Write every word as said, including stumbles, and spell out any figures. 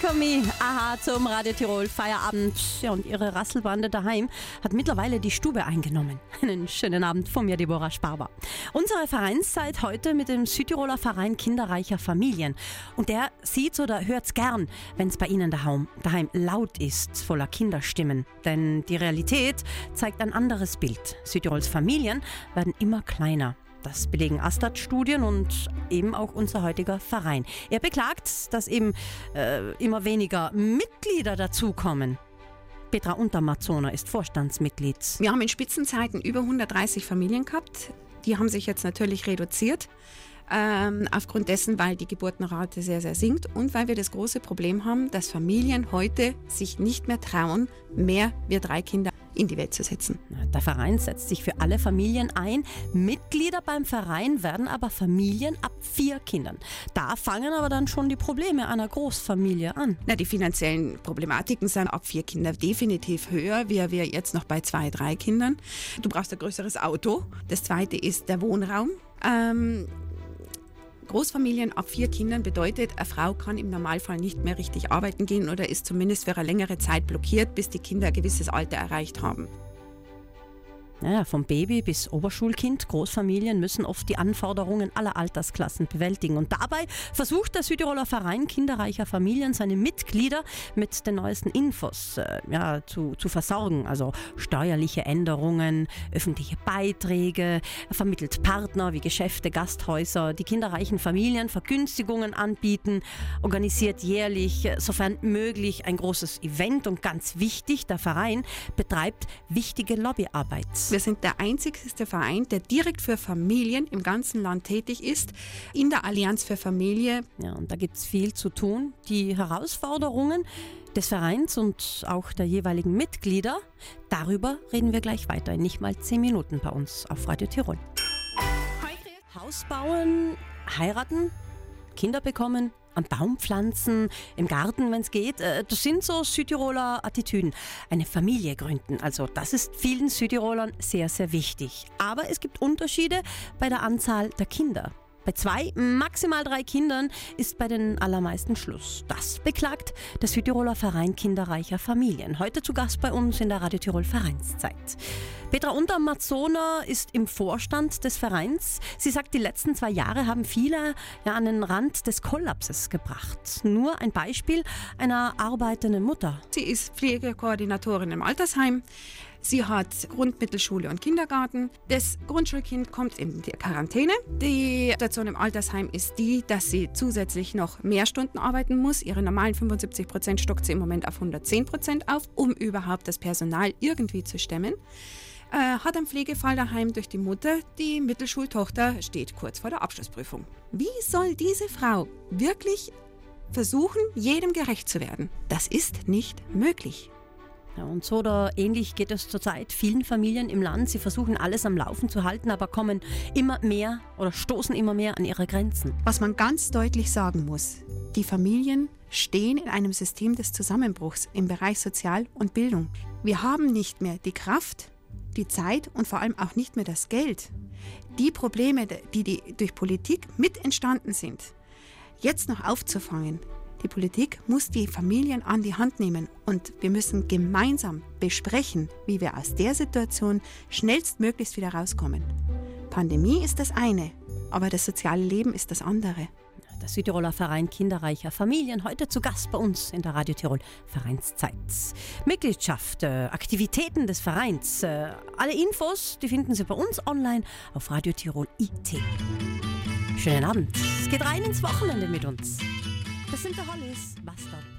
for Me. Aha, zum Radio Tirol Feierabend. Ja, und ihre Rasselbande daheim hat mittlerweile die Stube eingenommen. Einen schönen Abend von mir, Deborah Sparber. Unsere Vereinszeit heute mit dem Südtiroler Verein Kinderreicher Familien. Und der sieht oder hört's gern, wenn es bei Ihnen daheim, daheim laut ist, voller Kinderstimmen. Denn die Realität zeigt ein anderes Bild. Südtirols Familien werden immer kleiner. Das belegen Astat-Studien und eben auch unser heutiger Verein. Er beklagt, dass eben äh, immer weniger Mitglieder dazukommen. Petra Untermazoner ist Vorstandsmitglied. Wir haben in Spitzenzeiten über hundertdreißig Familien gehabt. Die haben sich jetzt natürlich reduziert. Ähm, aufgrund dessen, weil die Geburtenrate sehr, sehr sinkt und weil wir das große Problem haben, dass Familien heute sich nicht mehr trauen, mehr wie drei Kinder in die Welt zu setzen. Der Verein setzt sich für alle Familien ein. Mitglieder beim Verein werden aber Familien ab vier Kindern. Da fangen aber dann schon die Probleme einer Großfamilie an. Na, die finanziellen Problematiken sind ab vier Kinder definitiv höher, wie wir jetzt noch bei zwei, drei Kindern. Du brauchst ein größeres Auto. Das zweite ist der Wohnraum. Ähm, Großfamilien ab vier Kindern bedeutet, eine Frau kann im Normalfall nicht mehr richtig arbeiten gehen oder ist zumindest für eine längere Zeit blockiert, bis die Kinder ein gewisses Alter erreicht haben. Ja, vom Baby bis Oberschulkind. Großfamilien müssen oft die Anforderungen aller Altersklassen bewältigen. Und dabei versucht der Südtiroler Verein Kinderreicher Familien seine Mitglieder mit den neuesten Infos äh, ja, zu, zu versorgen. Also steuerliche Änderungen, öffentliche Beiträge, er vermittelt Partner wie Geschäfte, Gasthäuser, die kinderreichen Familien Vergünstigungen anbieten, organisiert jährlich, sofern möglich, ein großes Event. Und ganz wichtig, der Verein betreibt wichtige Lobbyarbeit. Wir sind der einzigste Verein, der direkt für Familien im ganzen Land tätig ist, in der Allianz für Familie. Ja, und da gibt es viel zu tun. Die Herausforderungen des Vereins und auch der jeweiligen Mitglieder, darüber reden wir gleich weiter in nicht mal zehn Minuten bei uns auf Radio Tirol. Haus bauen, heiraten, Kinder bekommen, am Baum pflanzen, im Garten, wenn es geht. Das sind so Südtiroler Attitüden. Eine Familie gründen, also das ist vielen Südtirolern sehr, sehr wichtig. Aber es gibt Unterschiede bei der Anzahl der Kinder. Bei zwei, maximal drei Kindern ist bei den allermeisten Schluss. Das beklagt der Südtiroler Verein Kinderreicher Familien. Heute zu Gast bei uns in der Radio Tirol Vereinszeit. Petra Untermazoner ist im Vorstand des Vereins. Sie sagt, die letzten zwei Jahre haben viele ja, an den Rand des Kollapses gebracht. Nur ein Beispiel einer arbeitenden Mutter. Sie ist Pflegekoordinatorin im Altersheim. Sie hat Grundmittelschule und Kindergarten. Das Grundschulkind kommt in die Quarantäne. Die Situation im Altersheim ist die, dass sie zusätzlich noch mehr Stunden arbeiten muss. Ihre normalen fünfundsiebzig Prozent stockt sie im Moment auf hundertzehn Prozent auf, um überhaupt das Personal irgendwie zu stemmen. Äh, hat einen Pflegefall daheim durch die Mutter. Die Mittelschultochter steht kurz vor der Abschlussprüfung. Wie soll diese Frau wirklich versuchen, jedem gerecht zu werden? Das ist nicht möglich. Ja, und so oder ähnlich geht es zurzeit vielen Familien im Land. Sie versuchen alles am Laufen zu halten, aber kommen immer mehr oder stoßen immer mehr an ihre Grenzen. Was man ganz deutlich sagen muss, die Familien stehen in einem System des Zusammenbruchs im Bereich Sozial- und Bildung. Wir haben nicht mehr die Kraft, die Zeit und vor allem auch nicht mehr das Geld, die Probleme, die, die durch Politik mit entstanden sind, jetzt noch aufzufangen. Die Politik muss die Familien an die Hand nehmen und wir müssen gemeinsam besprechen, wie wir aus der Situation schnellstmöglichst wieder rauskommen. Pandemie ist das eine, aber das soziale Leben ist das andere. Der Südtiroler Verein Kinderreicher Familien, heute zu Gast bei uns in der Radio Tirol Vereinszeit. Mitgliedschaft, äh, Aktivitäten des Vereins, äh, alle Infos, die finden Sie bei uns online auf Radio Tirol I T. Schönen Abend, es geht rein ins Wochenende mit uns. Das sind die Hollies, Bastard.